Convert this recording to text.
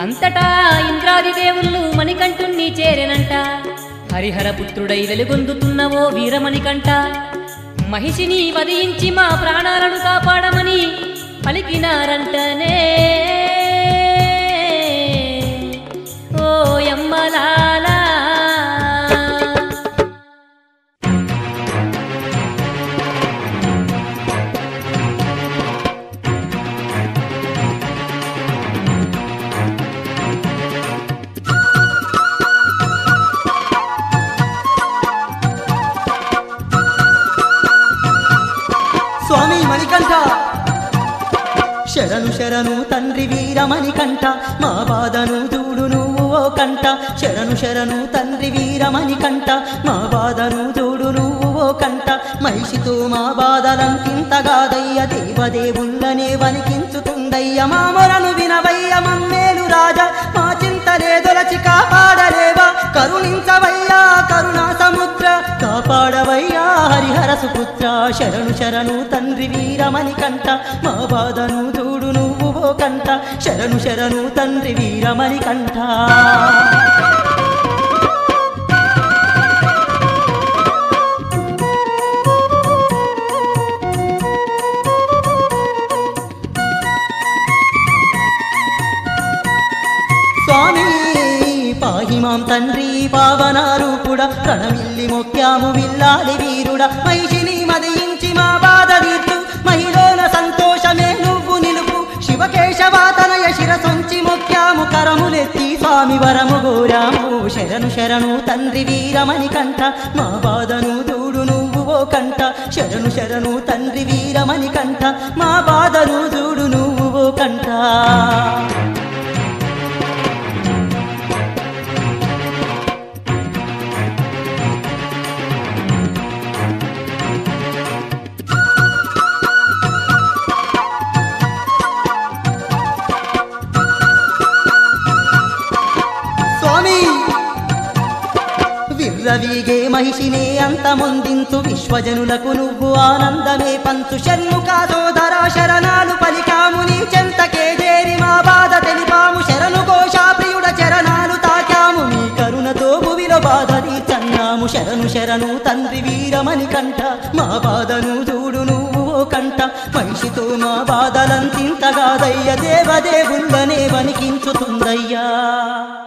అంతటా ఇంద్రాది దేవుళ్ళు మణికంఠుణ్ణి చేరెనంట. హరిహర పుత్రుడై వెలుగొందుతున్నవో వీరమణికంఠ, మహిషిని వధించి మా ప్రాణాలను కాపాడమని పలికినారంటనే. ఓ యమ్మలాలా స్వామి మణికంఠ శరణు శరణు తండ్రి వీరమణికంఠ, మా బాధను చూడు నువ్వు ఓ కంట. శరణు శరణు తండ్రి వీరమణికంఠ, మా బాధను చూడు నువ్వు ఓ కంట. మహిషితో మా బాధలంతింతగాదయ్య, దేవదేవుళ్ళనే వణికించుతుందయ్య. మా మొరను వినవయ్య మమ్మేలు రాజా, మా చింతలే దొలచి కాపాడలేవా. కరుణించవయ్యా కరుణా సముద్ర, కాపాడవయ్యా హరిహర సుపుత్ర. శరణు శరణు తండ్రి వీరమణికంఠ, మా బాధను చూడు నువ్వు ఓ కంట. శరణు శరణు తండ్రి వీరమణికంఠ. స్వామి పాహిమాం తండ్రి పావనారూపుడా, ప్రణమిల్లి మొక్యాము విల్లాలి వీరుడా. మహిషిని మదించి మా బాధ తీర్చు, మహిళల సంతోషమే నువ్వు నిలుపు. శివకేశవాతనయ శిరసొంచి మొక్యాము, కరములెత్తి స్వామి వరము గోరాము. శరణు శరణు తండ్రి వీరమణికంఠ, మా బాధను చూడు నువ్వు ఓ కంట. శరణు శరణు తండ్రి వీరమణికంఠ, మా బాధను చూడు నువ్వు ఓ కంట. విర్రవీగే మహిషినే అంతమొందించు, విశ్వజనులకు నువ్వు ఆనందమే పంచు. షణ్ముఖ సోదర శరణాలు పలికాము, నీ చెంతకే చేరి మా బాధ తెలిపాము. శరణు ఘోషా ప్రియుడ చరణాలు తాకాము, నీ కరుణతో భువిలో బాధ తీర్చన్నాము. శరణు శరణు తండ్రి వీరమణికంఠ, మా బాధను చూడు నువ్వు ఓ కంట. మహిషితో మా బాధలంతింతగాదయ్య, దేవదేవుళ్ళనే వణికించుతుందయ్యా.